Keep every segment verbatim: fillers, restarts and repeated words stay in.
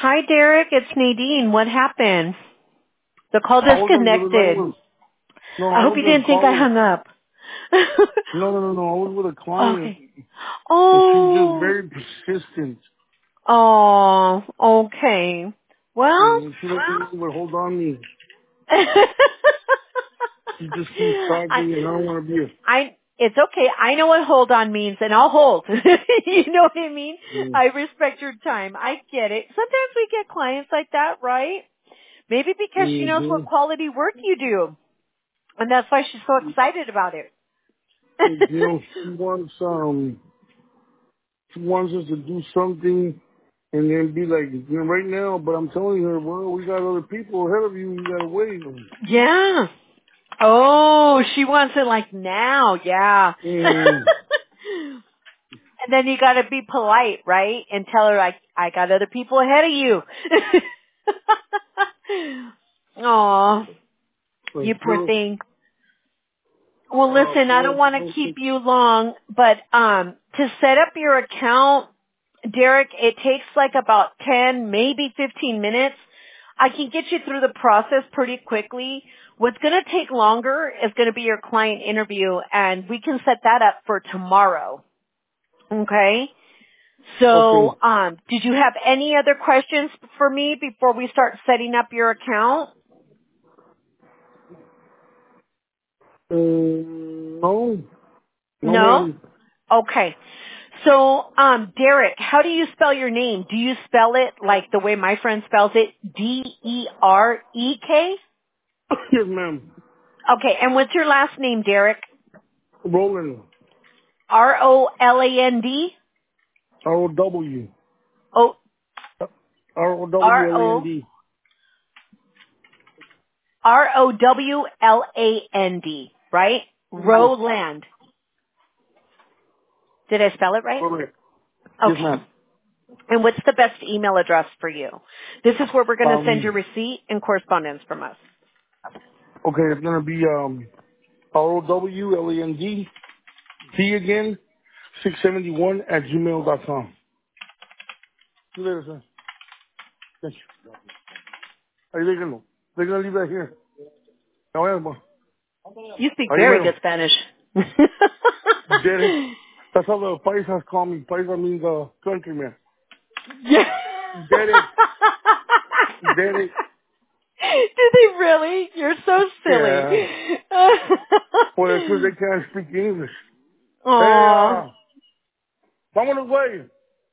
Hi, Derek. It's Nadine. What happened? The call I was on the other line disconnected. with, no, I I hope was you on a didn't think call I with, hung up. no, no, no, no, I was with a client, Okay. and she's just Oh. very persistent. Oh. Okay. Well. And she doesn't would hold on me. She just keeps I. talking, and I don't want to be a, I. It's okay. I know what hold on means, and I'll hold. You know what I mean? mm, I respect your time. I get it. Sometimes we get clients like that, right? Maybe because she knows what mm-hmm. quality work you do. And that's why she's so excited about it. You know, she wants, um, she wants us to do something, and then be like, you know, right now, but I'm telling her, well, we got other people ahead of you, you gotta wait. Yeah. Oh, she wants it like now. Yeah. And, And then you got to be polite, right? And tell her, like, I got other people ahead of you. Aw, you like, poor girl, thing. Well, uh, listen, I don't girl, want to girl, keep you long, but um, to set up your account, Derek, it takes like about ten, maybe fifteen minutes. I can get you through the process pretty quickly. What's going to take longer is going to be your client interview, and we can set that up for tomorrow. Okay? So, okay. um, did you have any other questions for me before we start setting up your account? Um, no, no, No? ma'am. Okay. So, um, Derek, how do you spell your name? Do you spell it like the way my friend spells it? D E R E K? Yes, ma'am. Okay, and what's your last name, Derek? Rolling. R O L A N D? R O W. O R O W R L A N O D. R O W L A N D, right? Yes. Roland. Did I spell it right? Correct. Yes, Okay. ma'am. And what's the best email address for you? This is where we're going to send Um, your receipt and correspondence from us. okay, it's gonna be, um, R O W L A N D, T again, six seventy-one at gmail dot com. See you later, sir. Thank you. Ahí déjenlo. They're gonna leave that here. Ya vayan, You speak ahí very mero. good Spanish. Get it? That's how the paisas call me. Paisa means the countryman. Yeah. Get it? Get it? Do they really? You're so silly. Yeah. Por eso they can't speak English. Hey, Aw. uh, vámonos, güey.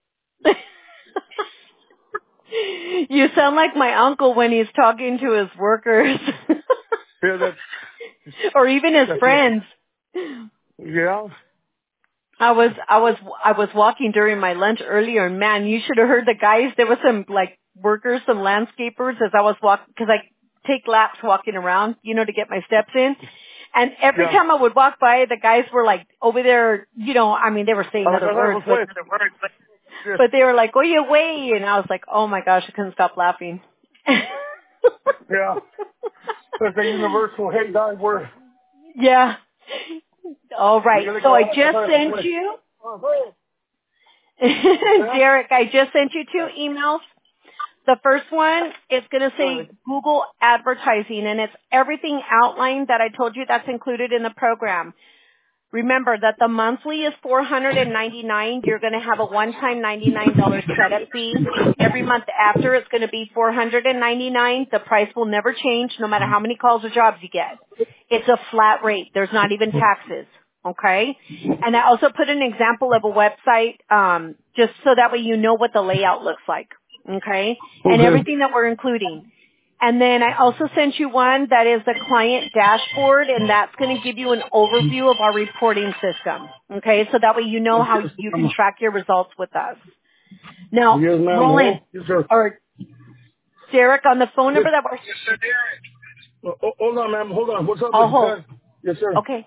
You sound like my uncle when he's talking to his workers. Yeah, that's, Or even his that's it. friends. Yeah. I was I was I was walking during my lunch earlier, and man, you should have heard the guys. There was some like workers, some landscapers, as I was walking because I take laps walking around, you know, to get my steps in. And every Yeah. time I would walk by, the guys were like over there, you know. I mean, they were A saying la other casa de words, but Josué. Yes. but they were like, "Oye, way," and I was like, "Oh my gosh, I couldn't stop laughing." Yeah. That's a universal, hey, guys, we're, Yeah. All right. dígale que So I va a la just casa de sent Josué. you, Ah, güey. Yeah. Derek. I just sent you two emails. The first one is going to say Órale. Google advertising, and it's everything outlined that I told you that's included in the program. Remember that the monthly is four hundred ninety-nine dollars. You're going to have a one-time ninety-nine dollars setup fee. Every month after, it's going to be four hundred ninety-nine dollars. The price will never change no matter how many calls or jobs you get. It's a flat rate. There's not even taxes. Okay? And I also put an example of a website um, just so that way you know what the layout looks like. Okay? And Okay. everything that we're including. And then I also sent you one that is the client dashboard, and that's going to give you an overview of our reporting system. Okay, so that way you know how Yes, you can ma'am. track your results with us. Now, Yes, ma'am. Roland, Hello? Yes, sir. or Derek, on the phone Yes. number that we're, Yes, sir, Derek. Oh, oh, hold on, ma'am. Hold on. What's up, I'll mister hold. Pat? Yes, sir. Okay.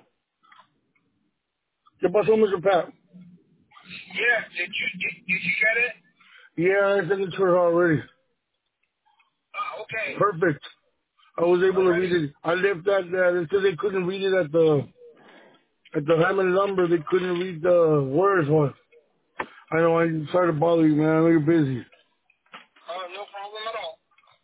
¿Qué pasó, mister Pat? Yeah, did you did, did you get it? Yeah, I sent it to her already. Oh, okay. Perfect. I was able to read it. I left that that until they couldn't read it at the at the Hammond number. They couldn't read the words. One. I know. I sorry to bother you, man. I know you're busy.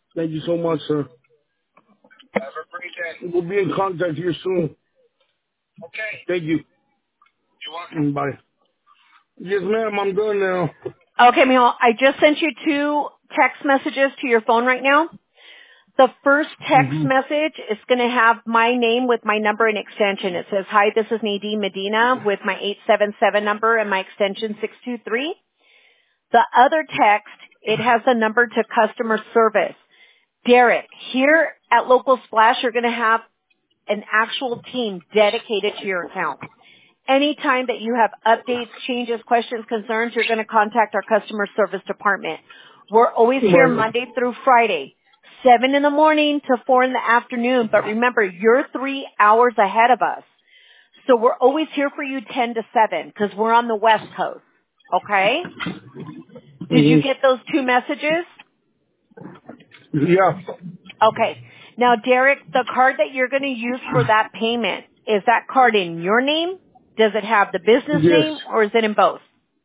Thank you so much, sir. Have a great day. We'll be in contact here soon. Okay. Thank you. You're welcome. Mm, bye. Yes, ma'am. I'm done now. Okay, Miguel, I just sent you two text messages to your phone right now. The first text Mm-hmm. message is going to have my name with my number and extension. It says, hi, this is Nadine Medina with my eight seven seven number and my extension six two three. The other text, it has a number to customer service. Derek, here at Local Splash, you're going to have an actual team dedicated to your account. Anytime that you have updates, changes, questions, concerns, you're going to contact our customer service department. We're always here Right. Monday through Friday, seven in the morning to four in the afternoon. But remember, you're three hours ahead of us. So we're always here for you ten to seven because we're on the West Coast. Okay? Did you get Mm-hmm. those two messages? Yeah. Okay. Now, Derek, the card that you're going to use for that payment, is that card in your name? Does it have the business Yes. name or is it in both?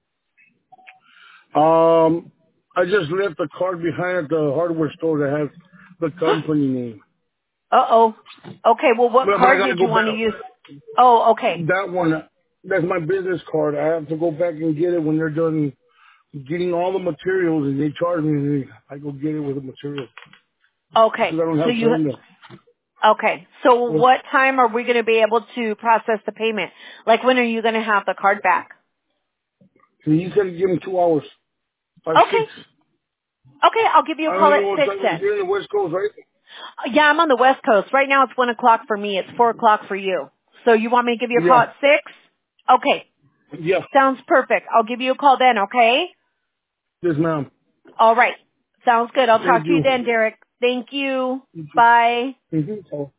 Um, I just left the card behind at the hardware store that has the company name. Uh-oh. Okay, well, what But, but I card gotta did go you want to back. use? Oh, okay. That one, that's my business card. I have to go back and get it when they're done getting all the materials, and they charge me, and I go get it with the materials because Okay. I don't So have you, time to. okay. So Well, what time are we going to be able to process the payment? Like when are you going to have the card back? you said give me two hours, by Okay. six. Okay, I'll give you a I call don't know at what six time then. you're in the West Coast, right? Yeah, I'm on the West Coast. Right now it's one o'clock for me. It's four o'clock for you. So you want me to give you a call Yeah. at six? Okay. Yeah. Sounds perfect. I'll give you a call then, okay? Yes, ma'am. All right. Sounds good. I'll talk Thank to you you. then, Derek. Thank you. Thank you. Bye. Mm-hmm.